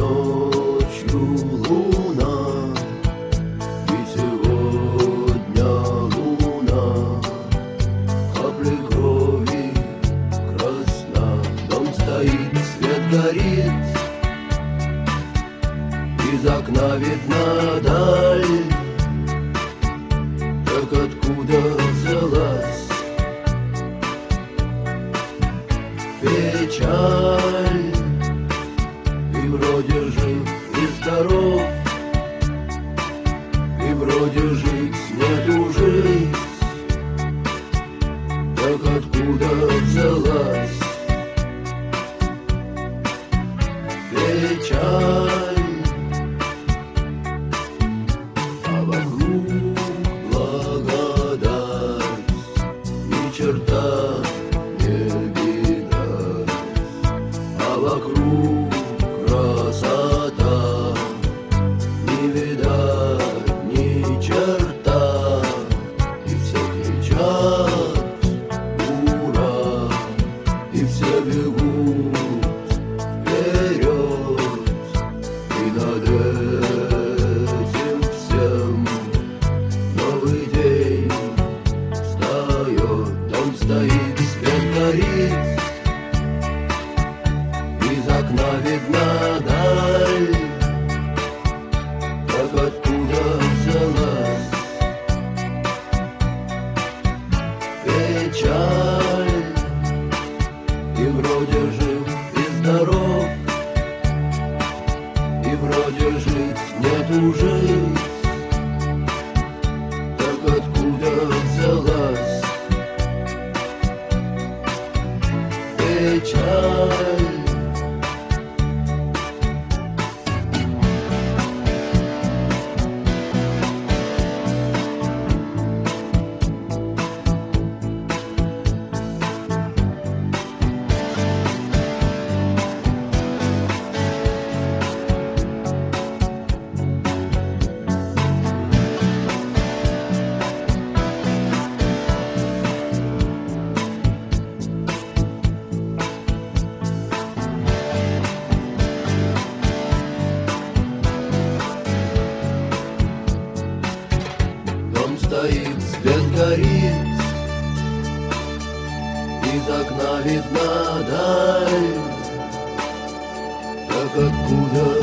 ночью луна, и сегодня луна, капли крови красна. Дом стоит, свет горит, из окна видна даль. Так откуда взялась печаль? И вроде жив и здоров, и вроде жить нету жить. Так откуда взялась печаль? А вокруг благодать, ни черта не видать. А вокруг красота, не видать ни черта. И все кричат ура, и все бегут вперед. И над этим всем новый день встает. Дом стоит, свет горит, из окна видна даль. Так откуда взялась печаль? И вроде жив и здоров, и вроде жить нету жить. Так откуда взялась печаль? Дом стоит, свет горит, из окна видна даль. Так откуда